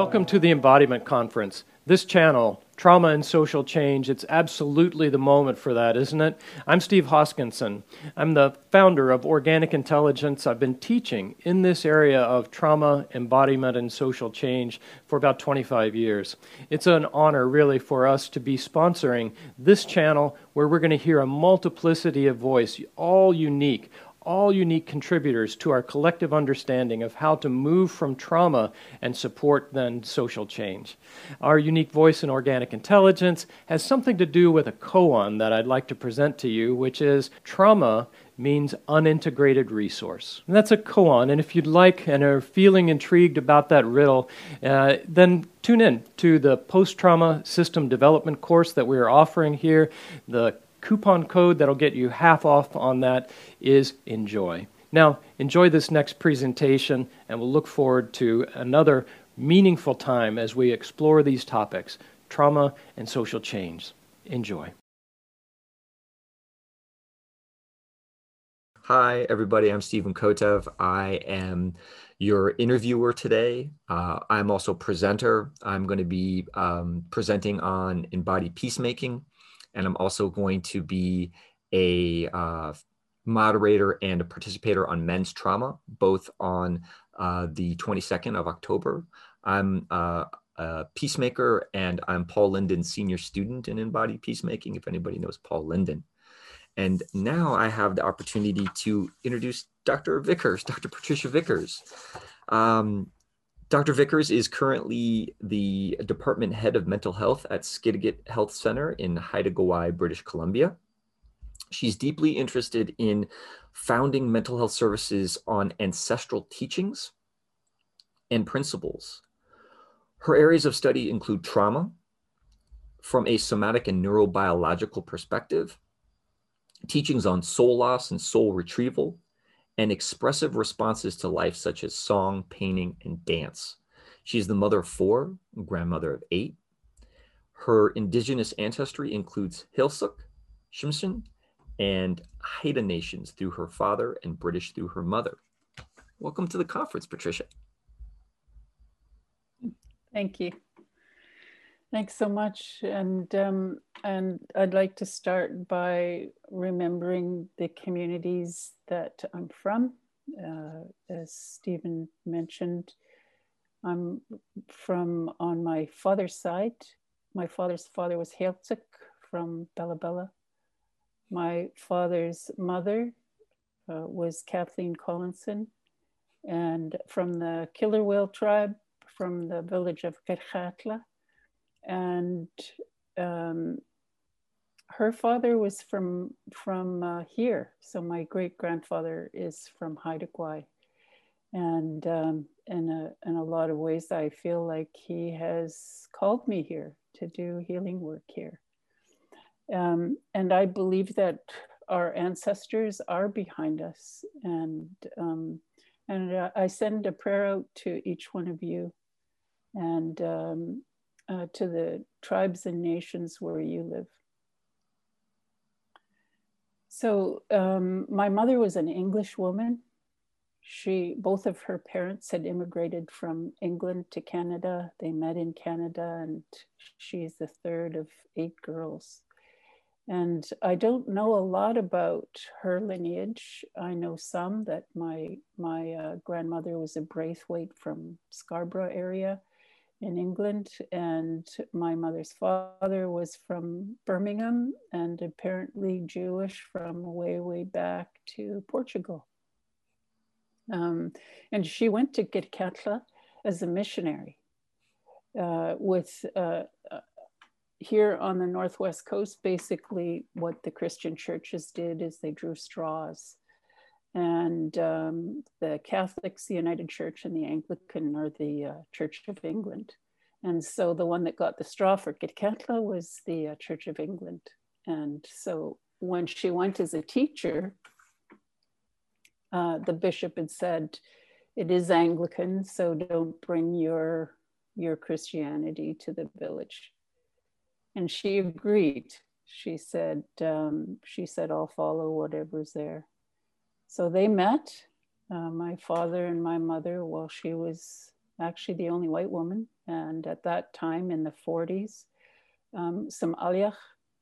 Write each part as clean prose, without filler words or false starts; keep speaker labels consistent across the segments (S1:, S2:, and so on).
S1: Welcome to the Embodiment Conference. This channel, Trauma and Social Change, it's absolutely the moment for that, isn't it? I'm Steve Hoskinson. I'm the founder of Organic Intelligence. I've been teaching in this area of trauma, embodiment, and social change for about 25 years. It's an honor, really, for us to be sponsoring this channel where we're going to hear a multiplicity of voice, all unique contributors to our collective understanding of how to move from trauma and support then social change. Our unique voice in Organic Intelligence has something to do with a koan that I'd like to present to you, which is trauma means unintegrated resource. And that's a koan, and if you'd like and are feeling intrigued about that riddle, then tune in to the post-trauma system development course that we're offering here. The coupon code that'll get you half off on that is ENJOY. Now, enjoy this next presentation, and we'll look forward to another meaningful time as we explore these topics, trauma and social change. Enjoy.
S2: Hi, everybody. I'm Stephen Kotev. I am your interviewer today. I'm also a presenter. I'm going to be presenting on embodied peacemaking, and I'm also going to be a moderator and a participator on men's trauma, both on the 22nd of October. I'm a peacemaker, and I'm Paul Linden's senior student in embodied peacemaking, if anybody knows Paul Linden. And now I have the opportunity to introduce Dr. Vickers, Dr. Patricia Vickers. Dr. Vickers is currently the department head of mental health at Skidegate Health Center in Haida Gwaii, British Columbia. She's deeply interested in founding mental health services on ancestral teachings and principles. Her areas of study include trauma from a somatic and neurobiological perspective, teachings on soul loss and soul retrieval, and expressive responses to life such as song, painting, and dance. She's the mother of 4, grandmother of 8. Her indigenous ancestry includes Heiltsuk, Tsimshian, and Haida nations through her father and British through her mother. Welcome to the conference, Patricia.
S3: Thank you. Thanks so much. And I'd like to start by remembering the communities that I'm from. As Stephen mentioned, I'm from, on my father's side, my father's father was Heiltsuk from Bella Bella. My father's mother was Kathleen Collinson, and from the Killer Whale tribe from the village of Kerkatla. And her father was from here. So my great grandfather is from Haida Gwaii. And in a lot of ways, I feel like he has called me here to do healing work here. And I believe that our ancestors are behind us. And I send a prayer out to each one of you, and to the tribes and nations where you live. So my mother was an English woman. Both of her parents had immigrated from England to Canada. They met in Canada, and she's the third of 8 girls. And I don't know a lot about her lineage. I know some, that my grandmother was a Braithwaite from Scarborough area in England, and my mother's father was from Birmingham and apparently Jewish from way, way back to Portugal. And she went to Gitxaala as a missionary with here on the Northwest Coast. Basically what the Christian churches did is they drew straws. And the Catholics, the United Church, and the Anglican are the Church of England. And so the one that got the straw for Gitxaala was the Church of England. And so when she went as a teacher, the bishop had said, it is Anglican, so don't bring your Christianity to the village. And she agreed. She said, I'll follow whatever's there. So they met, my father and my mother, while she was actually the only white woman. And at that time in the 40s, some Aliach,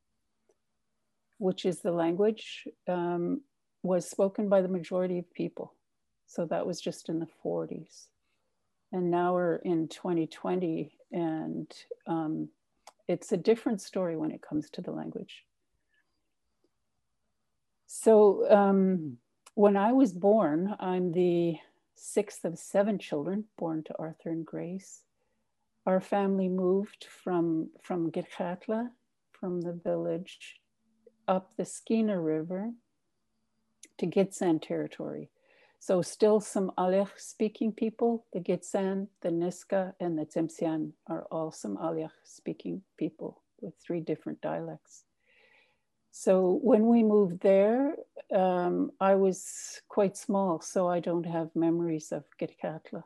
S3: which is the language, was spoken by the majority of people. So that was just in the 40s. And now we're in 2020, and it's a different story when it comes to the language. So when I was born, I'm the 6th of 7 children born to Arthur and Grace. Our family moved from Gitchatla, from the village, up the Skeena River to Gitsan territory. So still some Aliach speaking people. The Gitsan, the Niska, and the Tsimshian are all some Aliach speaking people with 3 different dialects. So when we moved there, I was quite small, so I don't have memories of Gitchatla.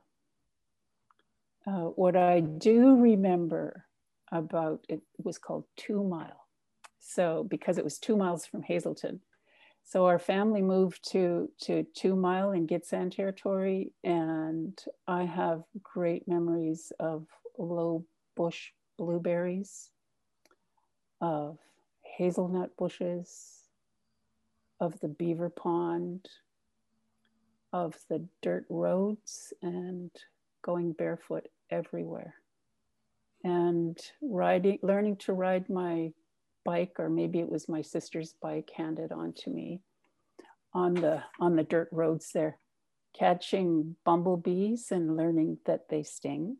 S3: What I do remember about it was called 2 Mile. So because it was 2 miles from Hazelton. So our family moved to 2 Mile in Gitsan territory, and I have great memories of low bush blueberries, of hazelnut bushes, of the beaver pond, of the dirt roads, and going barefoot everywhere. And learning to ride my bike, or maybe it was my sister's bike handed on to me on the dirt roads there, catching bumblebees and learning that they sting.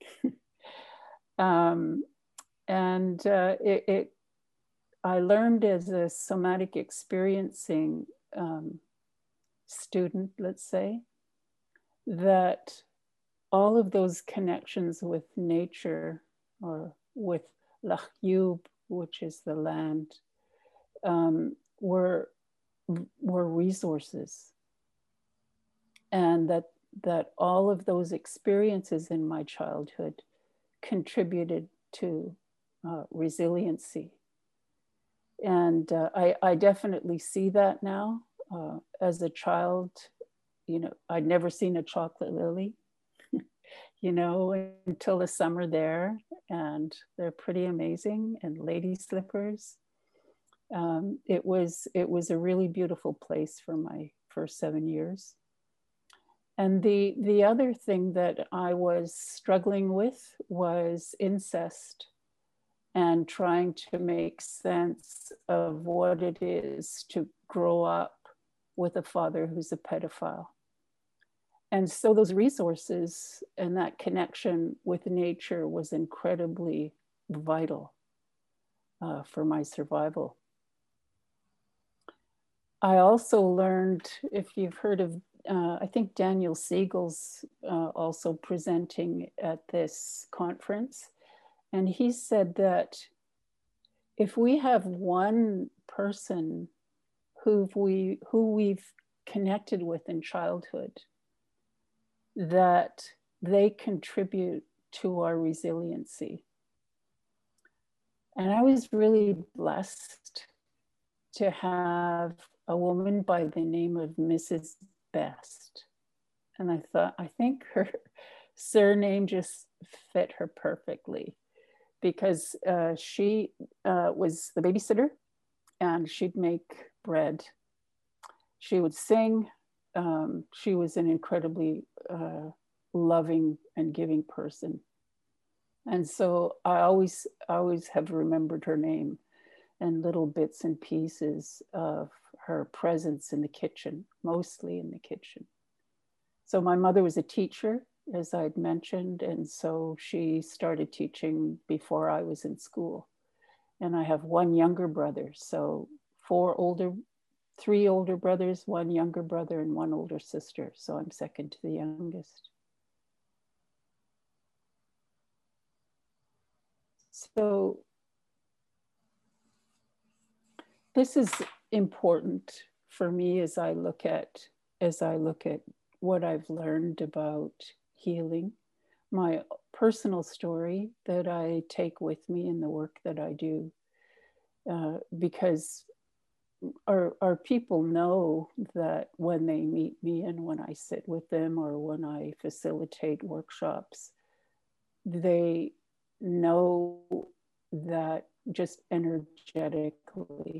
S3: I learned as a somatic experiencing student, let's say, that all of those connections with nature, or with Lachyub, which is the land, were resources, and that all of those experiences in my childhood contributed to resiliency. And I definitely see that now. As a child, I'd never seen a chocolate lily, until the summer there, and they're pretty amazing, and lady slippers. It was a really beautiful place for my first 7 years. And the other thing that I was struggling with was incest, and trying to make sense of what it is to grow up with a father who's a pedophile. And so those resources and that connection with nature was incredibly vital for my survival. I also learned, if you've heard of, I think Daniel Siegel's also presenting at this conference. And he said that if we have one person who we've connected with in childhood, that they contribute to our resiliency. And I was really blessed to have a woman by the name of Mrs. Best. And I think her surname just fit her perfectly, because she was the babysitter, and she'd make bread. She would sing. She was an incredibly loving and giving person. And so I always have remembered her name and little bits and pieces of her presence in the kitchen, mostly in the kitchen. So my mother was a teacher, as I'd mentioned, and so she started teaching before I was in school. And I have one younger brother, so 3 older brothers, 1 younger brother, and 1 older sister. So I'm second to the youngest. So this is important for me as I look at what I've learned about healing, my personal story that I take with me in the work that I do, because our people know that when they meet me and when I sit with them or when I facilitate workshops, they know that just energetically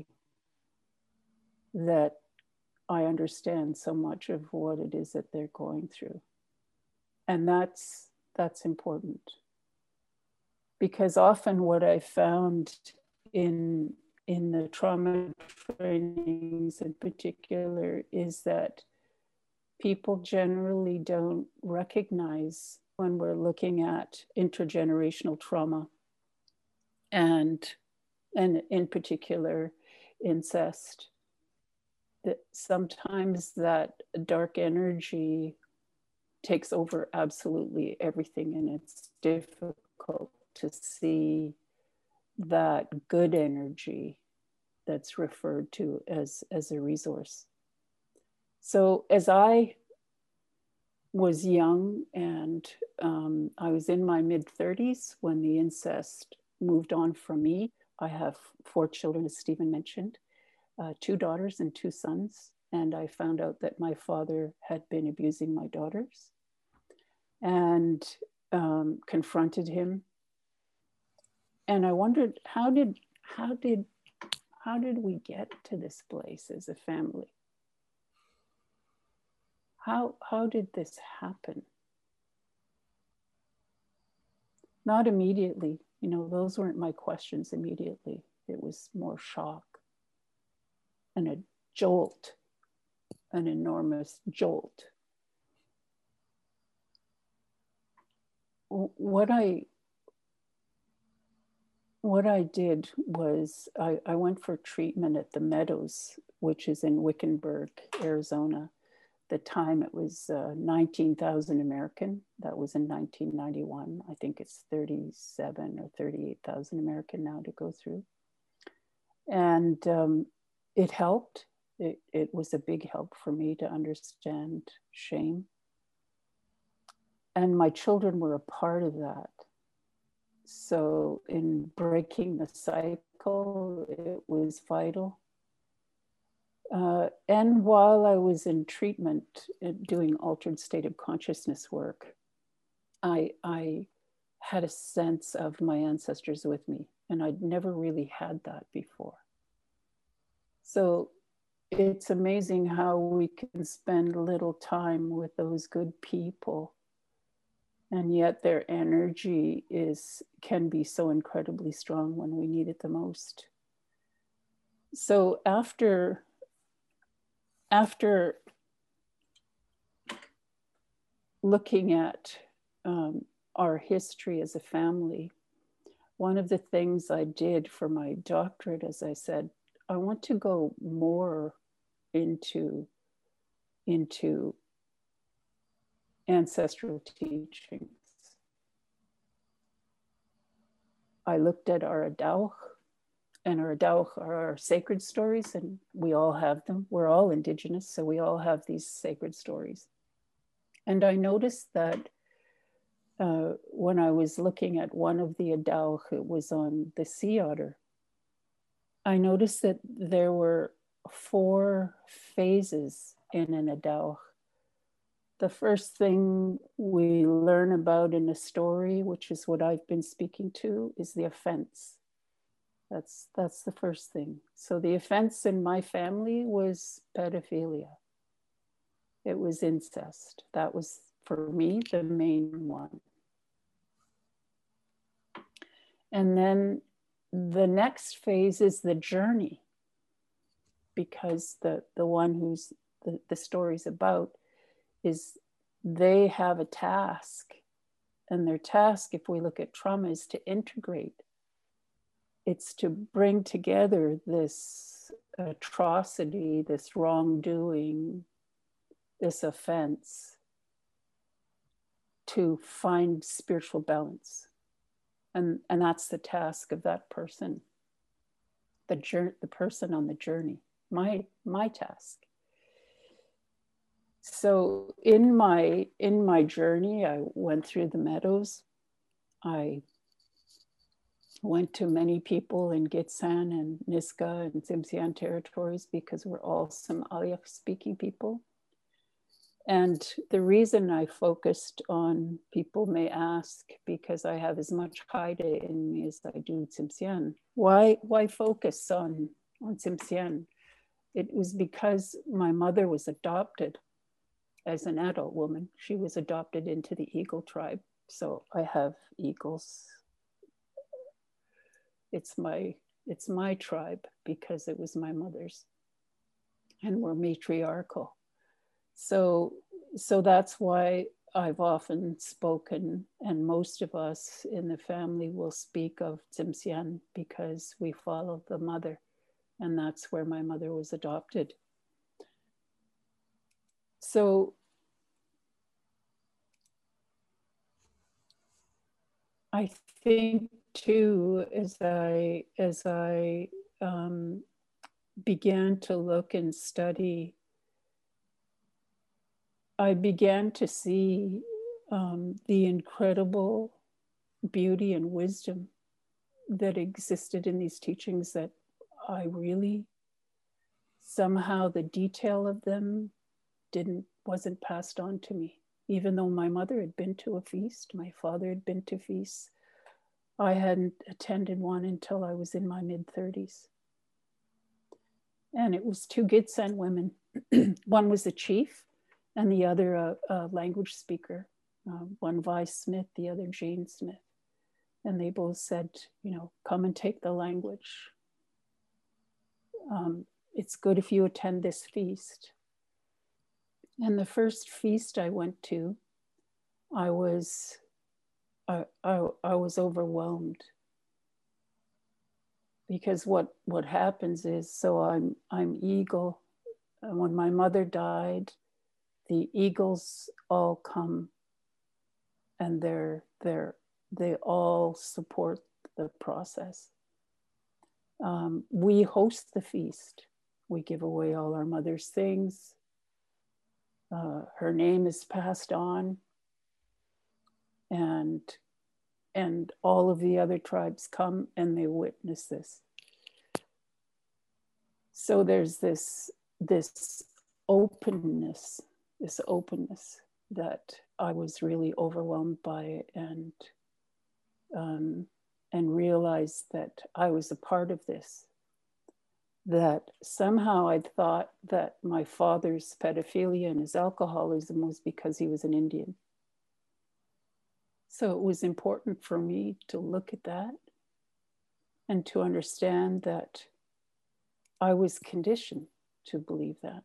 S3: that I understand so much of what it is that they're going through. And that's important. Because often what I found in the trauma trainings in particular is that people generally don't recognize when we're looking at intergenerational trauma and in particular incest, that sometimes that dark energy takes over absolutely everything, and it's difficult to see that good energy that's referred to as a resource. So as I was young and I was in my mid-30s when the incest moved on from me. I have 4 children, as Stephen mentioned, 2 daughters and 2 sons. And I found out that my father had been abusing my daughters and confronted him. And I wondered, how did we get to this place as a family? How did this happen? Not immediately, you know, those weren't my questions immediately. It was more shock and a jolt, an enormous jolt. What I did was I went for treatment at the Meadows, which is in Wickenburg, Arizona. The time it was 19,000 American. That was in 1991. I think it's 37 or 38,000 American now to go through. And it helped. It was a big help for me to understand shame. And my children were a part of that. So in breaking the cycle, it was vital. And while I was in treatment, doing altered state of consciousness work, I had a sense of my ancestors with me, and I'd never really had that before. So it's amazing how we can spend little time with those good people, and yet their energy can be so incredibly strong when we need it the most. So after looking at our history as a family, one of the things I did for my doctorate, as I said, I want to go more into ancestral teachings. I looked at our Adauch, and our Adauch are our sacred stories, and we all have them. We're all Indigenous, so we all have these sacred stories. And I noticed that when I was looking at one of the Adauch, it was on the sea otter. I noticed that there were 4 phases in an Adauch. The first thing we learn about in a story, which is what I've been speaking to, is the offense. That's the first thing. So the offense in my family was pedophilia. It was incest. That was, for me, the main one. And then the next phase is the journey, because the one who's the story's about is they have a task, and their task, if we look at trauma, is to integrate. It's to bring together this atrocity, this wrongdoing, this offense, to find spiritual balance. And that's the task of that person, the person on the journey, my task. So in my journey, I went through the Meadows. I went to many people in Gitsan and Niska and Tsimshian territories because we're all some Alyak speaking people. And the reason I focused on, people may ask, because I have as much Haida in me as I do Tsimshian. Why focus on Tsimshian? It was because my mother was adopted as an adult woman. She was adopted into the Eagle tribe. So I have Eagles. It's my tribe because it was my mother's, and we're matriarchal. So that's why I've often spoken, and most of us in the family will speak of Tsimshian because we follow the mother, and that's where my mother was adopted. So I think too, as I began to look and study, I began to see the incredible beauty and wisdom that existed in these teachings, that I really, somehow the detail of them wasn't passed on to me. Even though my mother had been to a feast, my father had been to feasts, I hadn't attended one until I was in my mid-30s. And it was two Gitsan women. One was a chief and the other a language speaker. One Vi Smith, the other Jane Smith. And they both said, come and take the language. It's good if you attend this feast. And the first feast I went to, I was overwhelmed, because what happens is, so I'm Eagle, and when my mother died, the Eagles all come, and they all support the process. We host the feast. We give away all our mother's things. Her name is passed on, and all of the other tribes come and they witness this. So there's this openness that I was really overwhelmed by, and realized that I was a part of this. That somehow I'd thought that my father's pedophilia and his alcoholism was because he was an Indian. So it was important for me to look at that and to understand that I was conditioned to believe that.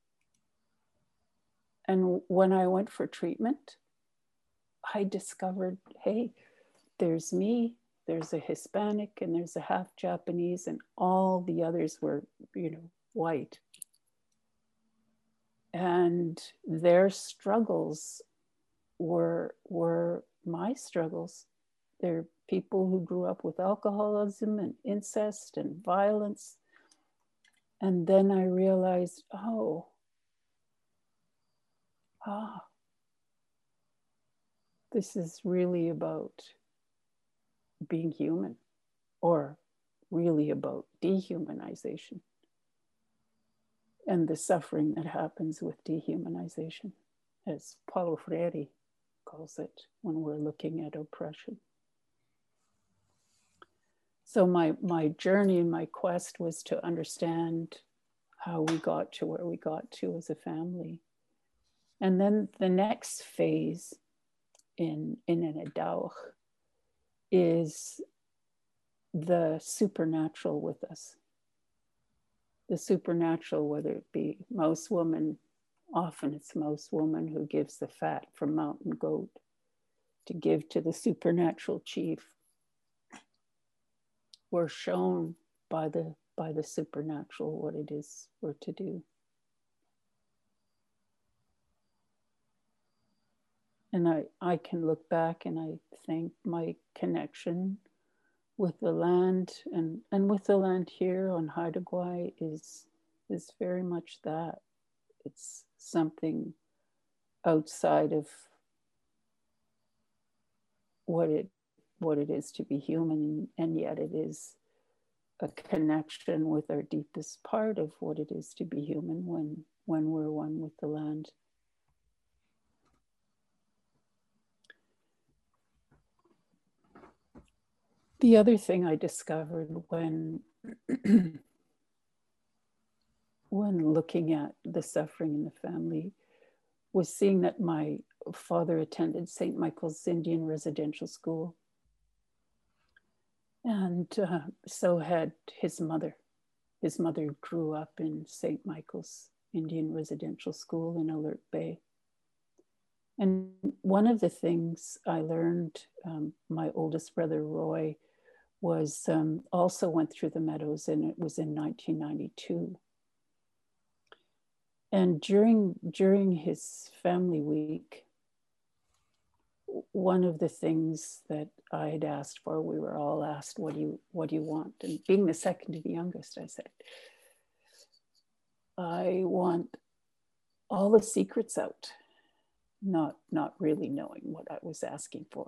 S3: And when I went for treatment, I discovered, hey, there's me, there's a Hispanic, and there's a half Japanese, and all the others were, white. And their struggles were my struggles. They're people who grew up with alcoholism and incest and violence. And then I realized, this is really about being human, or really about dehumanization and the suffering that happens with dehumanization, as Paulo Freire calls it, when we're looking at oppression. So my journey and my quest was to understand how we got to where we got to as a family. And then the next phase in an Adauch is the supernatural with us. The supernatural, whether it be mouse woman, often it's mouse woman who gives the fat from mountain goat to give to the supernatural chief. We're shown by the supernatural what it is we're to do. And I can look back and I think my connection with the land and with the land here on Haida Gwaii is very much that. It's something outside of what it what it is to be human, and yet it is a connection with our deepest part of what it is to be human when we're one with the land. The other thing I discovered when when looking at the suffering in the family was seeing that my father attended St. Michael's Indian Residential School, and so had his mother. His mother grew up in St. Michael's Indian Residential School in Alert Bay. And one of the things I learned, my oldest brother Roy was also went through the Meadows, and it was in 1992. And during his family week, one of the things that I had asked for, we were all asked, what do you want? And being the second to the youngest, I said, I want all the secrets out, not really knowing what I was asking for.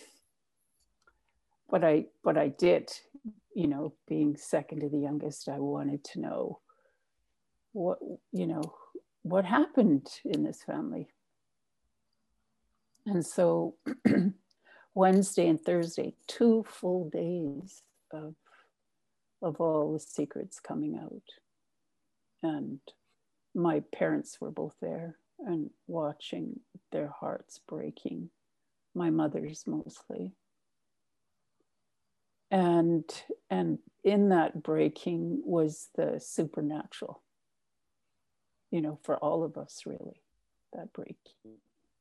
S3: But I did, being second to the youngest, I wanted to know what happened in this family. And so Wednesday and Thursday, 2 full days of all the secrets coming out. And my parents were both there and watching their hearts breaking, my mother's mostly. And in that breaking was the supernatural, for all of us, really, that breaking.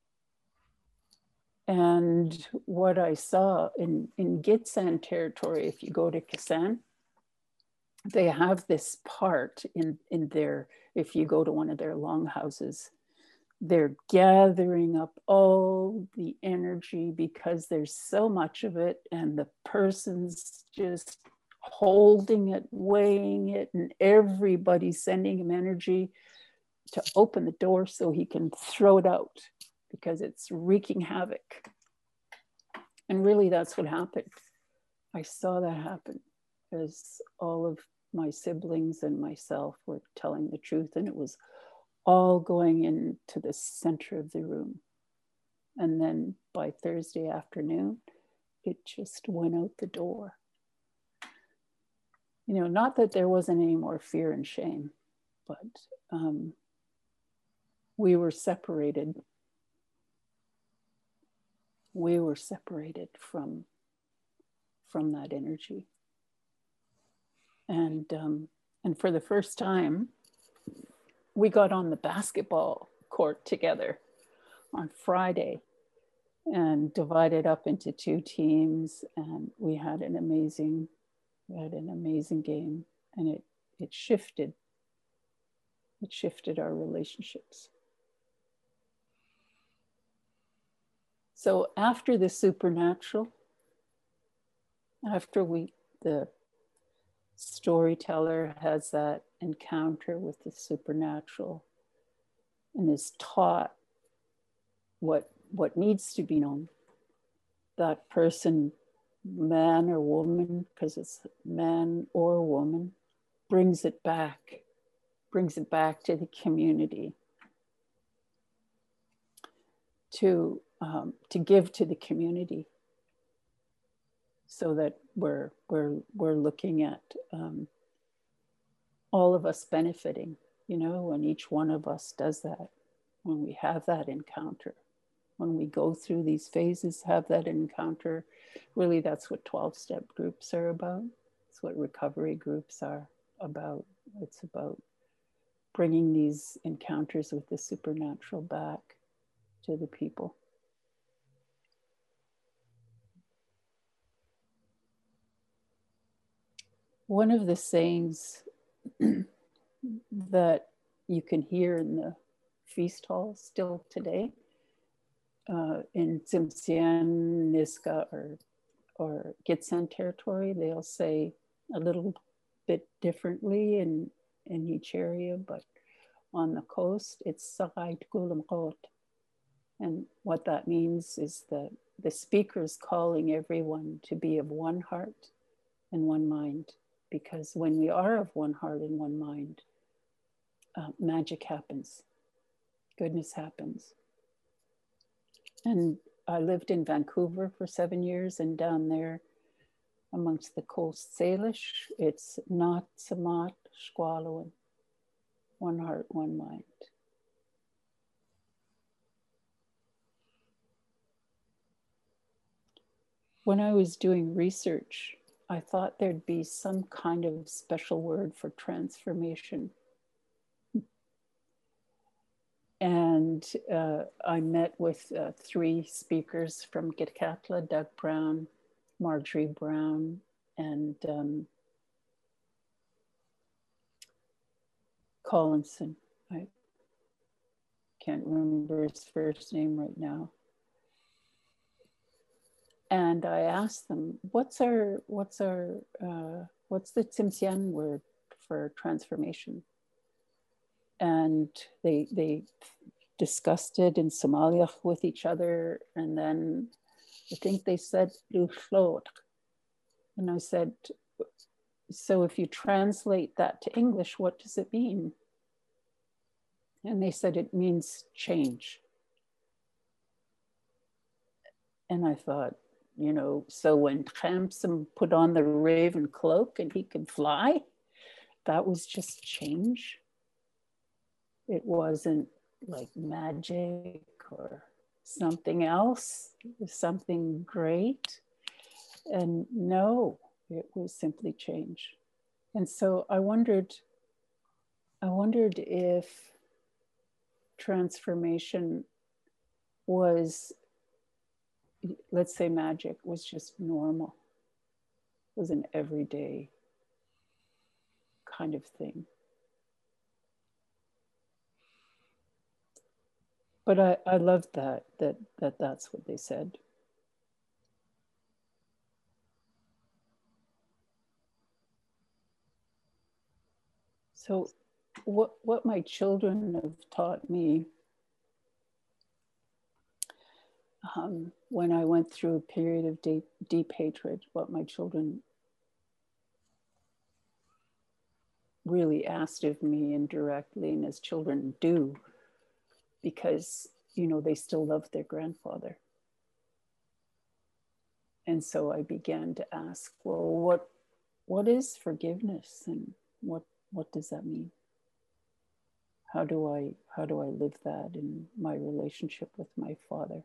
S3: And what I saw in Gitxsan territory, if you go to Kisan, they have this part in their, if you go to one of their longhouses, they're gathering up all the energy because there's so much of it, and the person's just holding it, weighing it, and everybody's sending him energy to open the door so he can throw it out because it's wreaking havoc. And really that's what happened. I saw that happen as all of my siblings and myself were telling the truth, and it was all going into the center of the room. And then by Thursday afternoon, it just went out the door. Not that there wasn't any more fear and shame, but we were separated. We were separated from that energy. And for the first time, we got on the basketball court together on Friday and divided up into 2 teams, and we had an amazing game, and it shifted our relationships. So after the supernatural, after the storyteller has that encounter with the supernatural and is taught what needs to be known, that person, man or woman, because it's man or woman, brings it back to the community to give to the community, so that we're looking at all of us benefiting, when each one of us does that, when we have that encounter, when we go through these phases, have that encounter. Really, that's what 12-step groups are about. It's what recovery groups are about. It's about bringing these encounters with the supernatural back to the people. One of the sayings that you can hear in the feast hall still today, in Tsimshian, Niska, or Gitxsan territory, they'll say a little bit differently in each area, but on the coast, it's Sakait Gulam Kot. And what that means is that the speaker is calling everyone to be of one heart and one mind, because when we are of one heart and one mind, magic happens, goodness happens. And I lived in Vancouver for 7 years, and down there amongst the Coast Salish, it's not Samat Squalowin, one heart, one mind. When I was doing research, I thought there'd be some kind of special word for transformation. And I met with 3 speakers from Gitxaala: Doug Brown, Marjorie Brown, and Collinson. I can't remember his first name right now. And I asked them, what's the Tsimshian word for transformation? And they discussed it in Somaliach with each other. And then I think they said, Luchlod. And I said, so if you translate that to English, what does it mean? And they said, it means change. And I thought, you know, so when Tramsom put on the raven cloak and he could fly, that was just change. It wasn't like magic or something else, it was something great. And no, it was simply change. And so I wondered if transformation was, let's say magic was just normal, was an everyday kind of thing. But I loved that's what they said. So what my children have taught me when I went through a period of deep hatred, what my children really asked of me indirectly, and as children do, because, you know, they still love their grandfather. And so I began to ask, well, what is forgiveness, and what does that mean? How do I live that in my relationship with my father?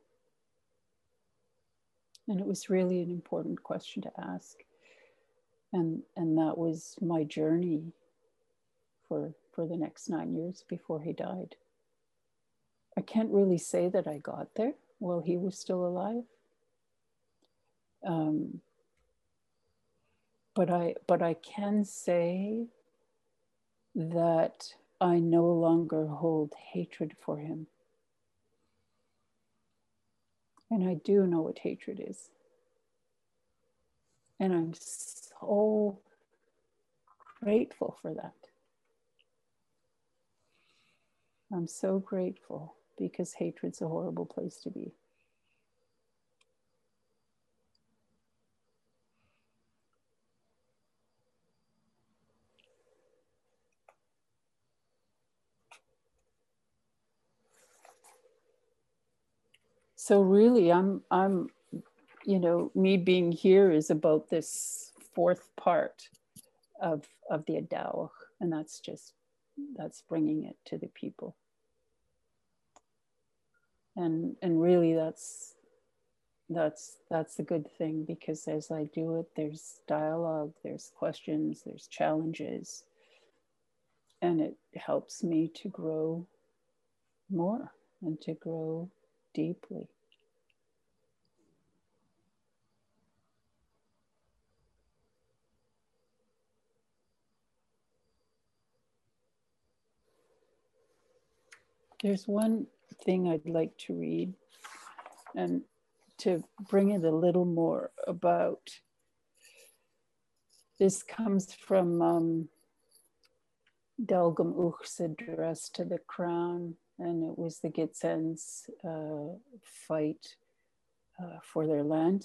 S3: And it was really an important question to ask. And that was my journey for the next 9 years before he died. I can't really say that I got there while he was still alive. But I can say that I no longer hold hatred for him. And I do know what hatred is. And I'm so grateful for that. I'm so grateful, because hatred's a horrible place to be. So really, I'm, you know, me being here is about this 4th part of the Adawach, and that's bringing it to the people. And really, that's a good thing, because as I do it, there's dialogue, there's questions, there's challenges, and it helps me to grow more and to grow deeply. There's one thing I'd like to read, and to bring it a little more about. This comes from Delgum Uch's address to the crown, and it was the Gitsen's fight for their land.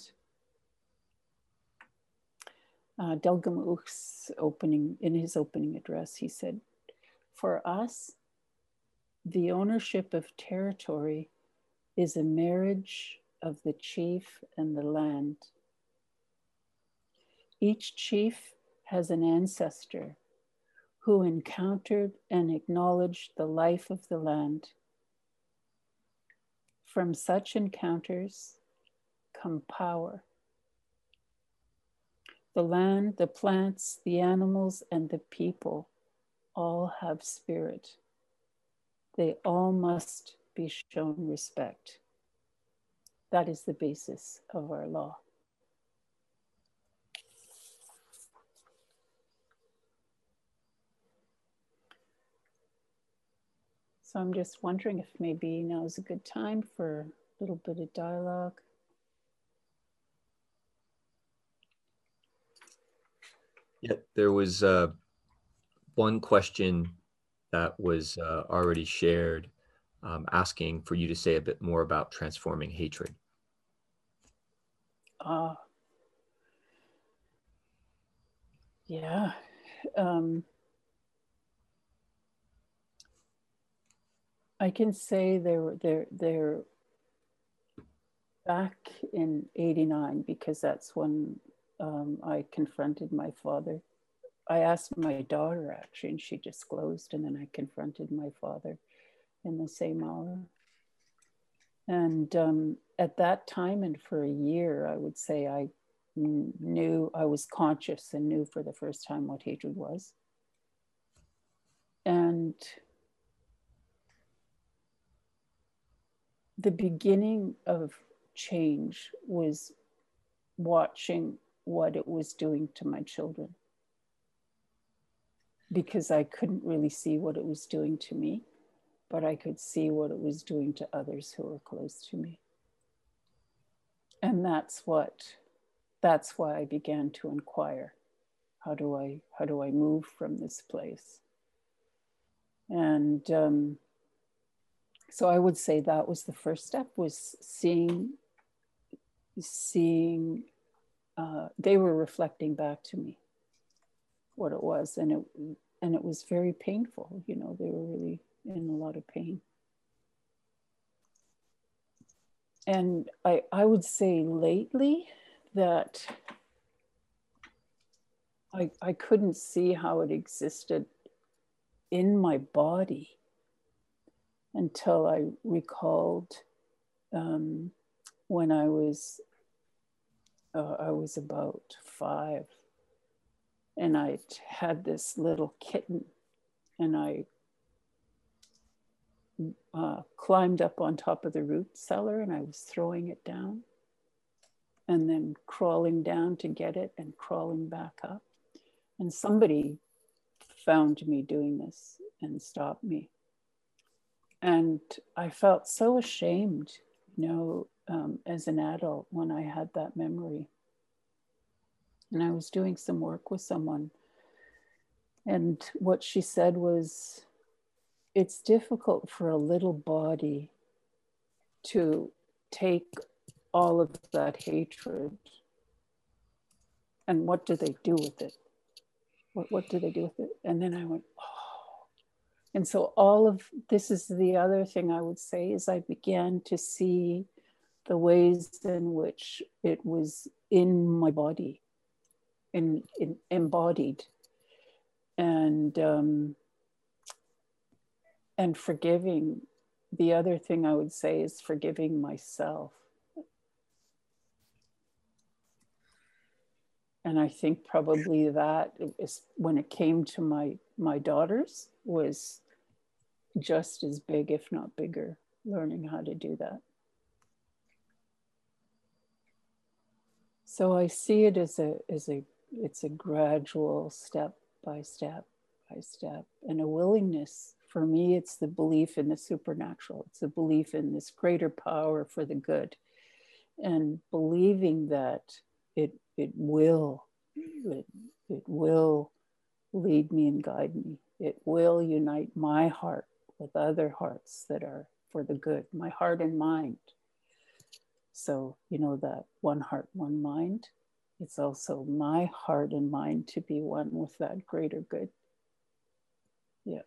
S3: Delgamukh's in his opening address, he said, "For us, the ownership of territory is a marriage of the chief and the land. Each chief has an ancestor who encountered and acknowledged the life of the land. From such encounters come power. The land, the plants, the animals, and the people all have spirit. They all must be shown respect. That is the basis of our law." So I'm just wondering if maybe now is a good time for a little bit of dialogue.
S2: Yeah, there was one question that was already shared, asking for you to say a bit more about transforming hatred.
S3: Yeah. I can say they're back in '89, because that's when I confronted my father. I asked my daughter, actually, and she disclosed, and then I confronted my father in the same hour. And at that time, and for a year, I would say I knew, I was conscious and knew for the first time what hatred was. And the beginning of change was watching what it was doing to my children, because I couldn't really see what it was doing to me, but I could see what it was doing to others who were close to me. And that's why I began to inquire, how do I move from this place? And so I would say that was the first step, was seeing they were reflecting back to me what it was, and it was very painful. You know, they were really in a lot of pain. And I would say lately that I couldn't see how it existed in my body until I recalled when I was about 5, and I had this little kitten, and I climbed up on top of the root cellar, and I was throwing it down and then crawling down to get it and crawling back up. And somebody found me doing this and stopped me. And I felt so ashamed, you know, as an adult when I had that memory. And I was doing some work with someone, and what she said was, it's difficult for a little body to take all of that hatred, and what do they do with it? What do they do with it? And then I went, oh. And so all of this is the other thing I would say, is I began to see the ways in which it was in my body, in embodied, and forgiving. The other thing I would say is forgiving myself. And I think probably that is, when it came to my daughters, was just as big, if not bigger, learning how to do that. So I see it as it's a gradual, step by step by step, and a willingness. For me, it's the belief in the supernatural. It's a belief in this greater power for the good, and believing that it will lead me and guide me. It will unite my heart with other hearts that are for the good, my heart and mind. So, you know, that one heart, one mind. It's also my heart and mind to be one with that greater good. Yeah.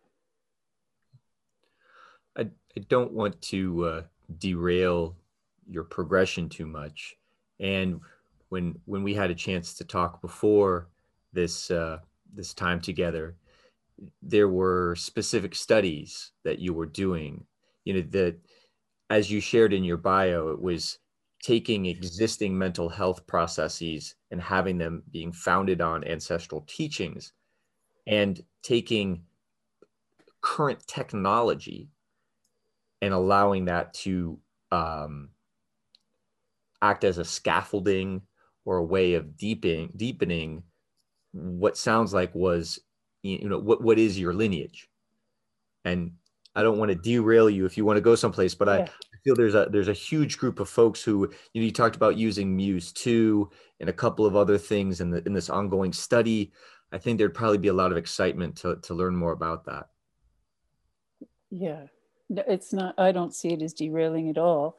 S2: I don't want to derail your progression too much. And when we had a chance to talk before this time together, there were specific studies that you were doing. You know, that as you shared in your bio, it was taking existing mental health processes and having them being founded on ancestral teachings, and taking current technology and allowing that to um, act as a scaffolding or a way of deepening what sounds like was, you know, what is your lineage. And I don't want to derail you if you want to go someplace, but I feel there's a huge group of folks who, you know, you talked about using Muse 2 and a couple of other things in this ongoing study. I think there'd probably be a lot of excitement to learn more about that.
S3: Yeah, it's not, I don't see it as derailing at all.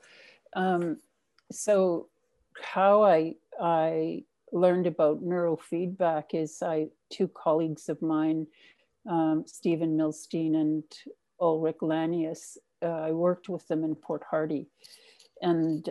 S3: So how I learned about neurofeedback is two colleagues of mine, Stephen Milstein and Ulrich Lanius, I worked with them in Port Hardy. And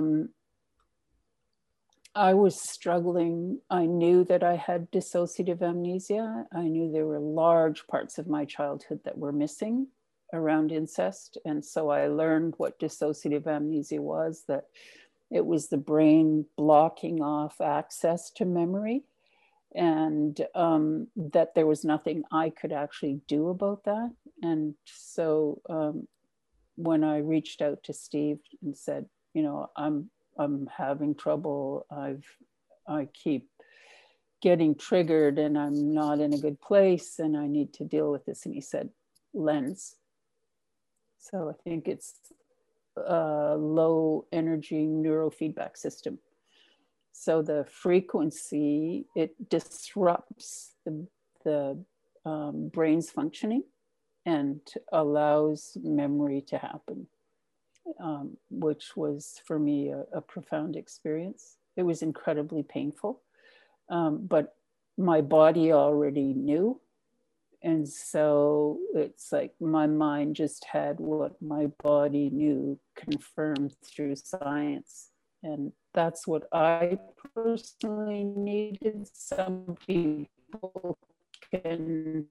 S3: I was struggling. I knew that I had dissociative amnesia. I knew there were large parts of my childhood that were missing around incest. And so I learned what dissociative amnesia was, that it was the brain blocking off access to memory, and that there was nothing I could actually do about that. And so when I reached out to Steve and said, you know, I'm having trouble. I keep getting triggered and I'm not in a good place and I need to deal with this. And he said, lens. So I think it's a low energy neurofeedback system. So the frequency, it disrupts the brain's functioning and allows memory to happen. Which was for me a profound experience. It was incredibly painful, but my body already knew. And so it's like my mind just had what my body knew confirmed through science. And that's what I personally needed. Some people can,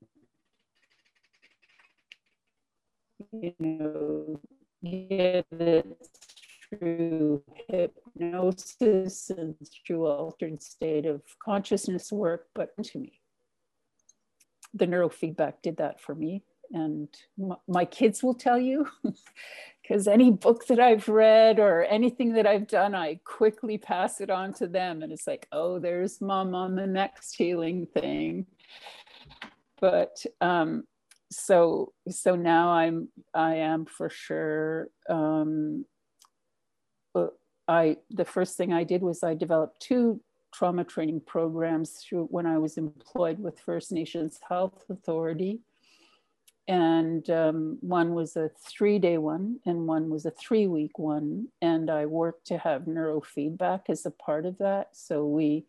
S3: you know, get it through hypnosis and through altered state of consciousness work, but to me, the neurofeedback did that for me. And my kids will tell you, because any book that I've read or anything that I've done, I quickly pass it on to them. And it's like, oh, there's mom on the next healing thing. But so now I am for sure. The first thing I did was I developed 2 trauma training programs through when I was employed with First Nations Health Authority. And one was a 3-day one and one was a 3-week one. And I worked to have neurofeedback as a part of that. So we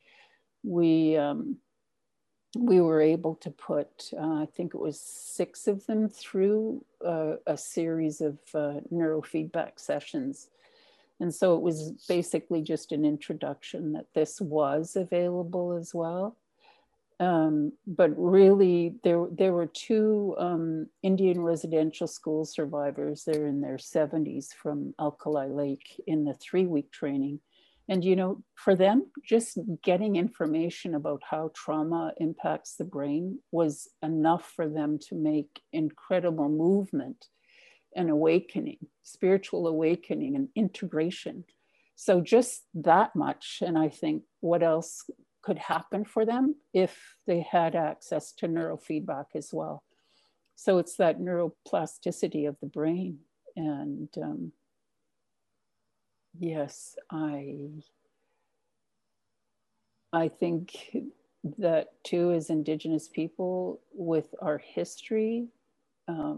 S3: were able to put, I think it was 6 of them through a series of neurofeedback sessions. And so it was basically just an introduction that this was available as well. But really, there were 2 Indian residential school survivors. They're in their 70s from Alkali Lake in the 3-week training. And, you know, for them, just getting information about how trauma impacts the brain was enough for them to make incredible movement and awakening, spiritual awakening and integration. So just that much. And I think what else could happen for them if they had access to neurofeedback as well. So it's that neuroplasticity of the brain. And yes, I think that too, as Indigenous people, with our history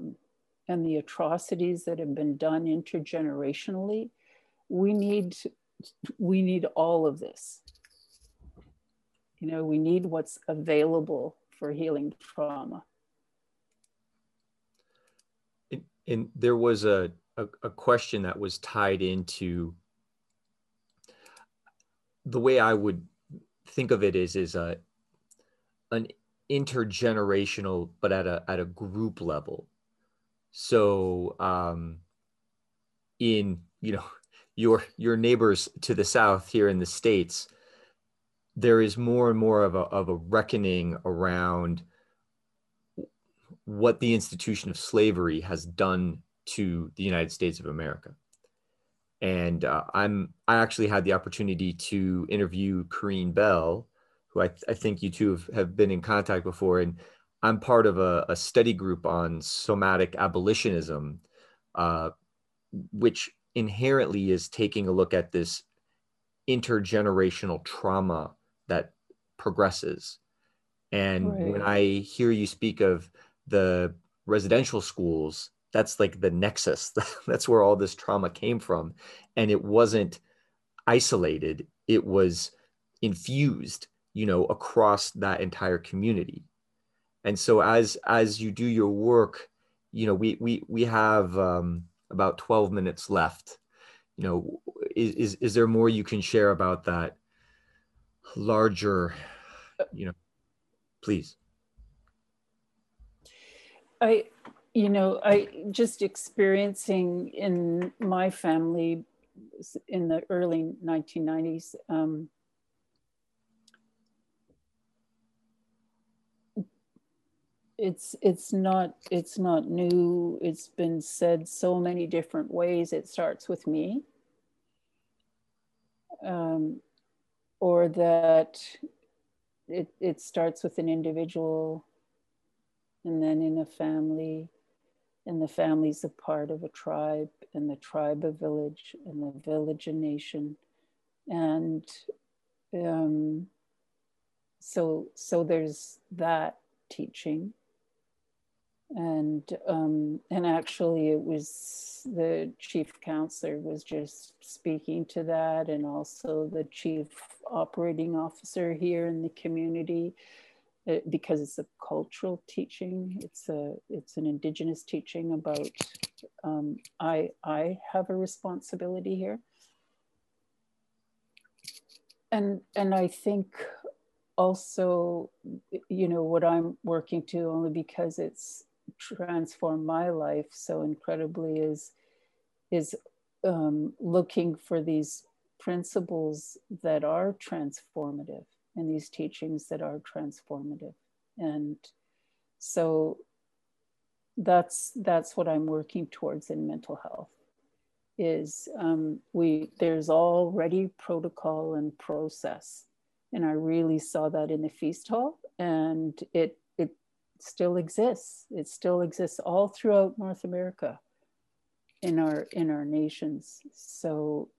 S3: and the atrocities that have been done intergenerationally, we need we need all of this. You know, we need what's available for healing trauma.
S2: And there was a question that was tied into the way I would think of it is an intergenerational, but at a group level. So in, you know, your neighbors to the south here in the States, there is more and more of a reckoning around what the institution of slavery has done to the United States of America. And I actually had the opportunity to interview Corrine Bell, who I think you two have been in contact before. And I'm part of a study group on somatic abolitionism, which inherently is taking a look at this intergenerational trauma that progresses. And
S3: Right.
S2: when I hear you speak of the residential schools, that's like the nexus. That's where all this trauma came from. And it wasn't isolated, it was infused, you know, across that entire community. And so as you do your work, you know, we have about 12 minutes left. You know, is there more you can share about that larger, you know, please?
S3: I just experiencing in my family in the early 1990s, it's not new. It's been said so many different ways. It starts with me, or that it starts with an individual, and then in a family, and the family's a part of a tribe, and the tribe a village, and the village a nation. And so there's that teaching. And actually it was the chief counselor was just speaking to that, and also the chief operating officer here in the community, because it's a cultural teaching. It's an indigenous teaching about I have a responsibility here. And I think also, you know, what I'm working to, only because it's transformed my life so incredibly, is looking for these principles that are transformative, and these teachings that are transformative. And so that's what I'm working towards in mental health. Is there's already protocol and process, and I really saw that in the feast hall, and it still exists. It still exists all throughout North America, in our nations. So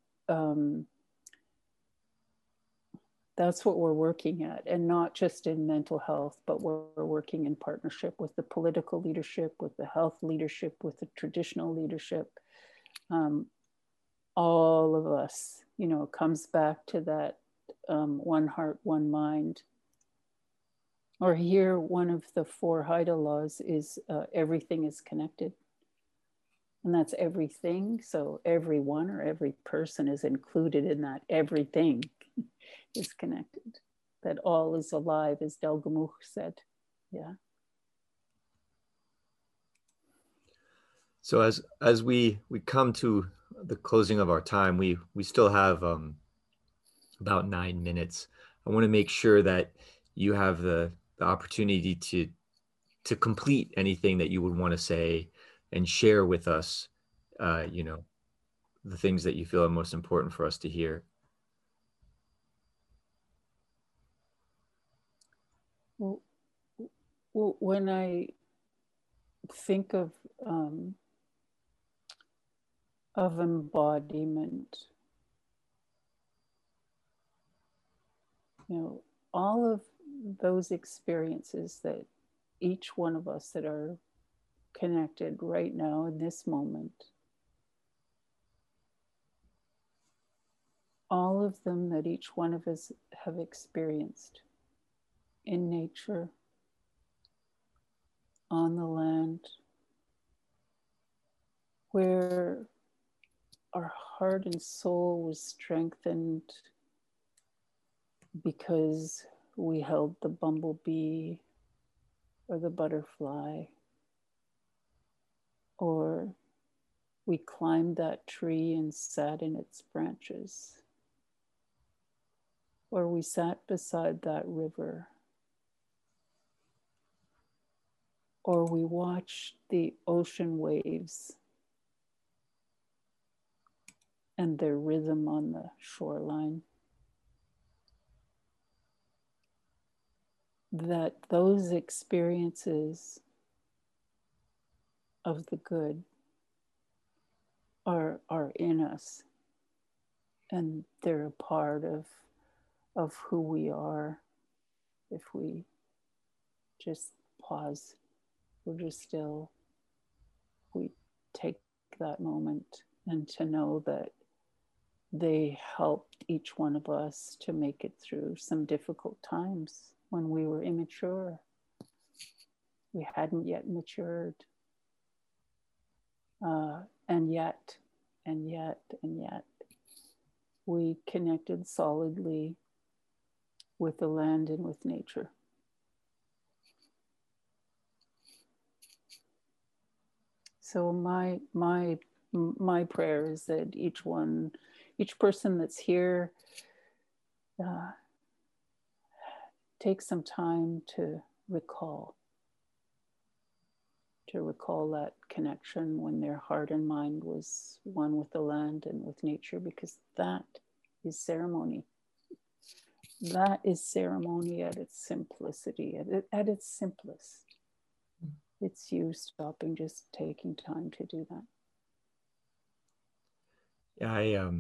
S3: that's what we're working at, and not just in mental health, but we're working in partnership with the political leadership, with the health leadership, with the traditional leadership. All of us, you know, comes back to that one heart, one mind. Or here, one of the 4 Haida laws is everything is connected. And that's everything. So everyone or every person is included in that. Everything is connected. That all is alive, as Delgamuukh said. Yeah.
S2: So as we come to the closing of our time, we still have about 9 minutes. I want to make sure that you have the opportunity to complete anything that you would want to say and share with us, you know, the things that you feel are most important for us to hear.
S3: Well, when I think of embodiment, you know, all of those experiences that each one of us that are connected right now in this moment, all of them that each one of us have experienced in nature, on the land, where our heart and soul was strengthened because we held the bumblebee or the butterfly, or we climbed that tree and sat in its branches, or we sat beside that river, or we watched the ocean waves and their rhythm on the shoreline. That those experiences of the good are in us, and they're a part of who we are. If we just pause, we're just still, we take that moment, and to know that they helped each one of us to make it through some difficult times when we were immature. We hadn't yet matured. And yet, we connected solidly with the land and with nature. So my prayer is that each person that's here, take some time to recall that connection when their heart and mind was one with the land and with nature, because that is ceremony. That is ceremony at its simplicity, at its simplest. It's you stopping, just taking time to do that.
S2: Yeah,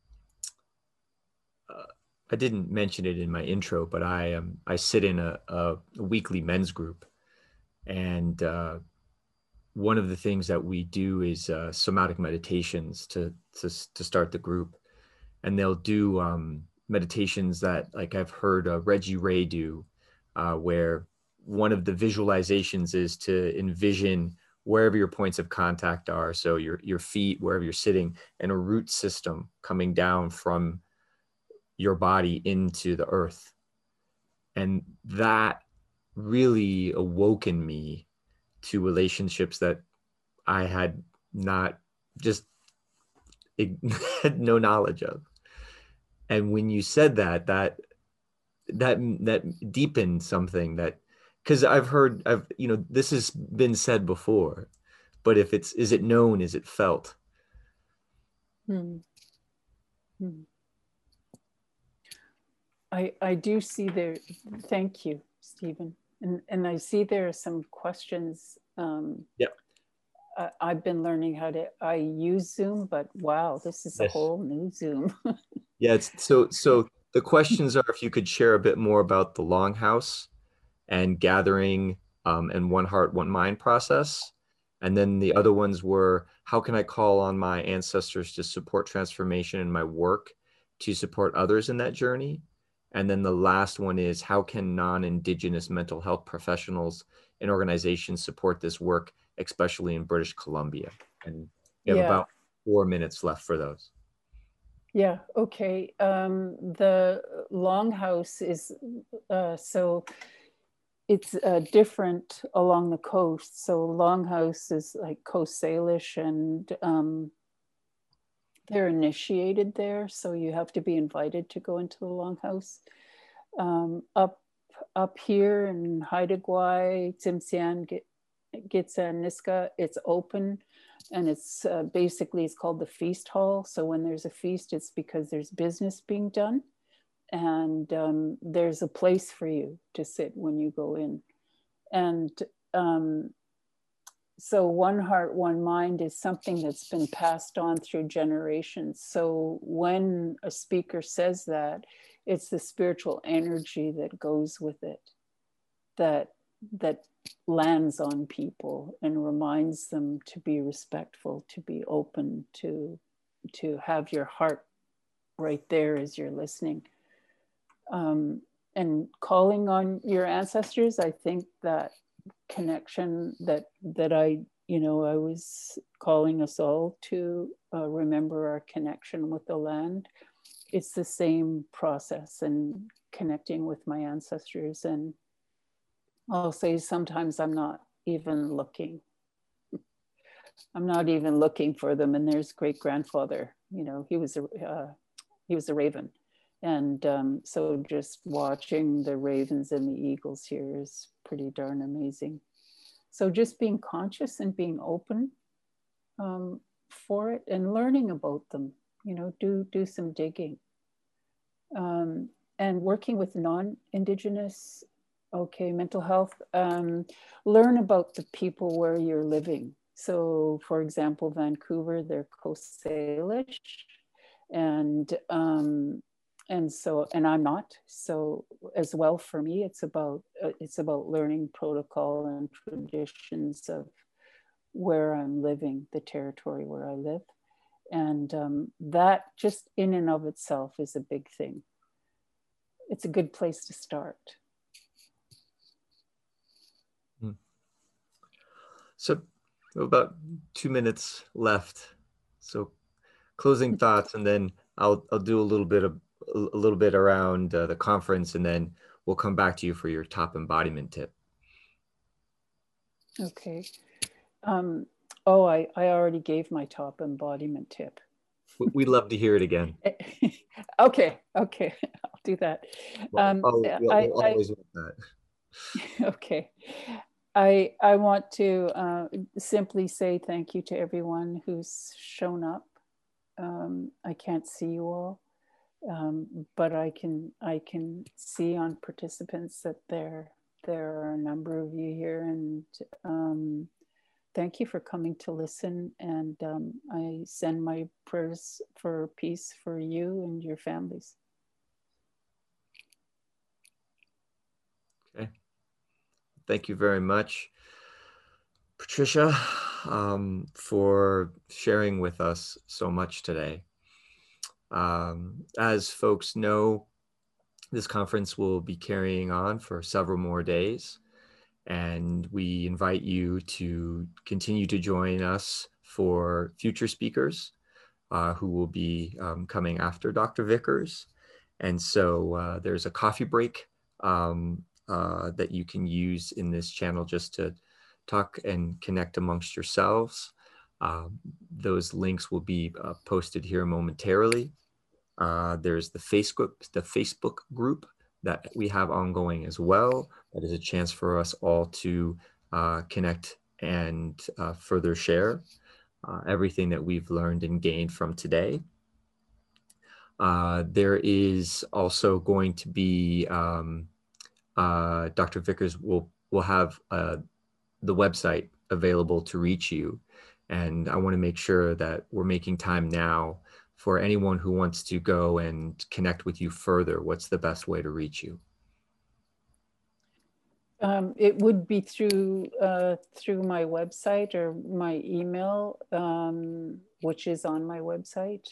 S2: I didn't mention it in my intro, but I sit in a weekly men's group, and one of the things that we do is somatic meditations to start the group, and they'll do meditations that, like, I've heard Reggie Ray do, where one of the visualizations is to envision wherever your points of contact are, so your feet, wherever you're sitting, and a root system coming down from your body into the earth. And that really awoken me to relationships that I had not, just had no knowledge of. And when you said that deepened something, that, because I've this has been said before, but if is it known, is it felt?
S3: I do see there, thank you, Stephen. And I see there are some questions.
S2: Yeah.
S3: I've been learning I use Zoom, but wow, this is a whole new Zoom.
S2: Yeah, it's so the questions are, if you could share a bit more about the Longhouse and gathering and One Heart, One Mind process. And then the other ones were, how can I call on my ancestors to support transformation in my work to support others in that journey? And then the last one is, how can non-Indigenous mental health professionals and organizations support this work, especially in British Columbia? And we have about 4 minutes left for those.
S3: Yeah, okay. The Longhouse is, so it's different along the coast. So Longhouse is like Coast Salish, and they're initiated there. So you have to be invited to go into the Longhouse. Up here in Haida Gwaii, Tsimshian, Gitxsan, Niska, it's open. And it's basically, it's called the feast hall. So when there's a feast, it's because there's business being done. And there's a place for you to sit when you go in. And so One Heart, One Mind is something that's been passed on through generations. So when a speaker says that, it's the spiritual energy that goes with it, that lands on people and reminds them to be respectful, to be open, to have your heart right there as you're listening. And calling on your ancestors, I think that connection that I was calling us all to remember our connection with the land. It's the same process, and connecting with my ancestors. And I'll say sometimes I'm not even looking for them. And there's great grandfather, he was a raven. And so just watching the ravens and the eagles here is pretty darn amazing. So just being conscious and being open for it and learning about them, do some digging. And working with non-Indigenous, mental health, learn about the people where you're living. So for example, Vancouver, they're Coast Salish, and I'm not. So as well, for me, it's about learning protocol and traditions of where I'm living, the territory where I live. And that just in and of itself is a big thing. It's a good place to start.
S2: So about 2 minutes left. So closing thoughts, and then I'll do a little bit around the conference, and then we'll come back to you for your top embodiment tip.
S3: Okay. I already gave my top embodiment tip.
S2: We'd love to hear it again.
S3: Okay, I'll do that.
S2: We'll always want that.
S3: Okay. I want to simply say thank you to everyone who's shown up. I can't see you all, but I can see on participants that there are a number of you here, and thank you for coming to listen. And I send my prayers for peace for you and your families.
S2: Okay. Thank you very much, Patricia, for sharing with us so much today. As folks know, this conference will be carrying on for several more days, and we invite you to continue to join us for future speakers who will be coming after Dr. Vickers. And so there's a coffee break that you can use in this channel just to talk and connect amongst yourselves. Those links will be posted here momentarily. There's the Facebook group that we have ongoing as well. That is a chance for us all to connect and further share everything that we've learned and gained from today. There is also going to be Dr. Vickers will have the website available to reach you. And I want to make sure that we're making time now for anyone who wants to go and connect with you further. What's the best way to reach you?
S3: It would be through my website or my email, which is on my website.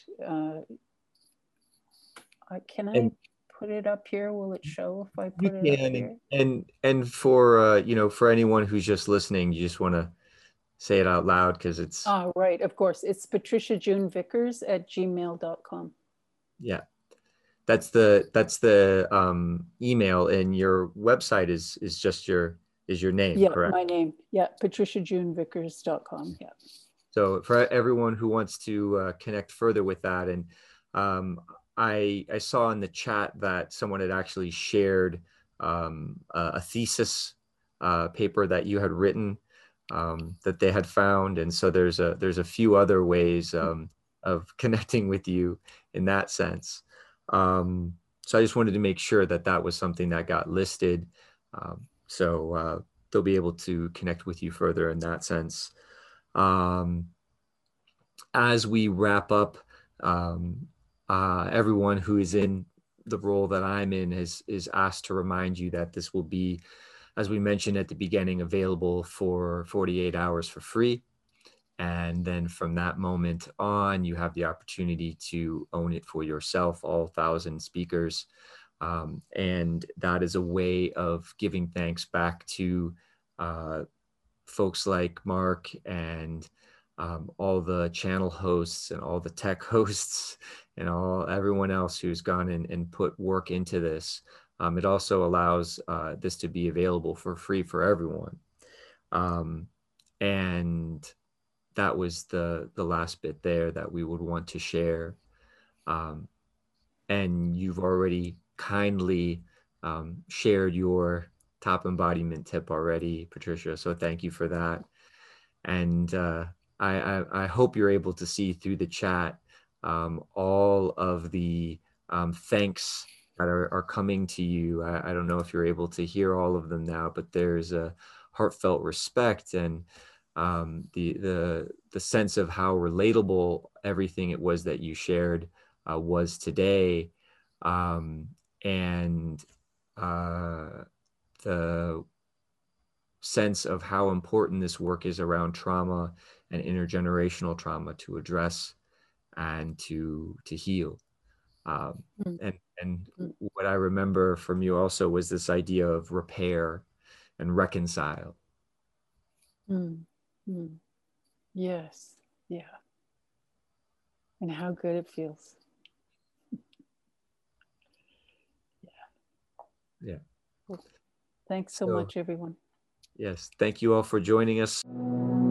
S3: Can I put it up here? Will it show if I put it up here?
S2: And for for anyone who's just listening, you just want to say it out loud because it's
S3: right, of course. It's patriciajunevickers@gmail.com.
S2: Yeah, that's the email, and your website is just your name, correct?
S3: My name. Yeah, patriciajunevickers.com. Yeah.
S2: So for everyone who wants to connect further with that, and I saw in the chat that someone had actually shared a thesis paper that you had written that they had found, and so there's a few other ways of connecting with you in that sense. So I just wanted to make sure that was something that got listed, so they'll be able to connect with you further in that sense. As we wrap up, everyone who is in the role that I'm in is asked to remind you that this will be, as we mentioned at the beginning, available for 48 hours for free. And then from that moment on, you have the opportunity to own it for yourself, all 1,000 speakers. And that is a way of giving thanks back to folks like Mark and all the channel hosts and all the tech hosts and everyone else who's gone and put work into this. It also allows this to be available for free for everyone. And that was the last bit there that we would want to share. And you've already kindly shared your top embodiment tip already, Patricia. So thank you for that. And I hope you're able to see through the chat all of the thanks that are coming to you. I don't know if you're able to hear all of them now, but there's a heartfelt respect and the sense of how relatable everything it was that you shared was today, and the sense of how important this work is around trauma and intergenerational trauma to address and to heal. And what I remember from you also was this idea of repair and reconcile.
S3: Yes, yeah. And how good it feels.
S2: Yeah.
S3: Thanks so much, everyone.
S2: Yes. Thank you all for joining us.